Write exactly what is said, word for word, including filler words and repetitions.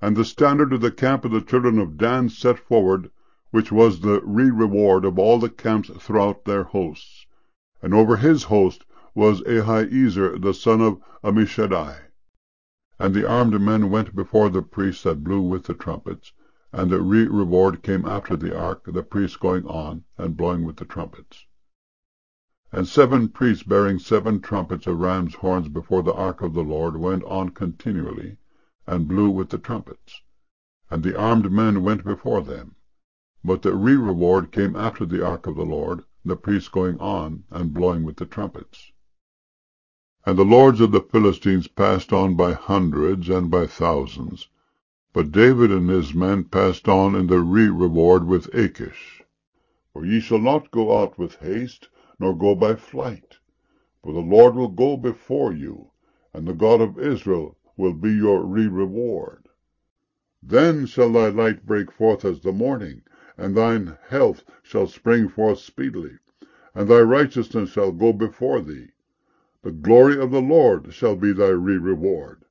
And the standard of the camp of the children of Dan set forward, which was the re-reward of all the camps throughout their hosts. And over his host was Ahiezer the son of Ammishaddai. And the armed men went before the priests that blew with the trumpets, and the re-reward came after the ark, the priests going on, and blowing with the trumpets. And seven priests bearing seven trumpets of ram's horns before the ark of the Lord went on continually, and blew with the trumpets. And the armed men went before them. But the re-reward came after the ark of the Lord, the priests going on, and blowing with the trumpets. And the lords of the Philistines passed on by hundreds and by thousands. But David and his men passed on in the re-reward with Achish. For ye shall not go out with haste, nor go by flight. For the Lord will go before you, and the God of Israel will be your re-reward. Then shall thy light break forth as the morning, and thine health shall spring forth speedily, and thy righteousness shall go before thee. The glory of the Lord shall be thy re-reward.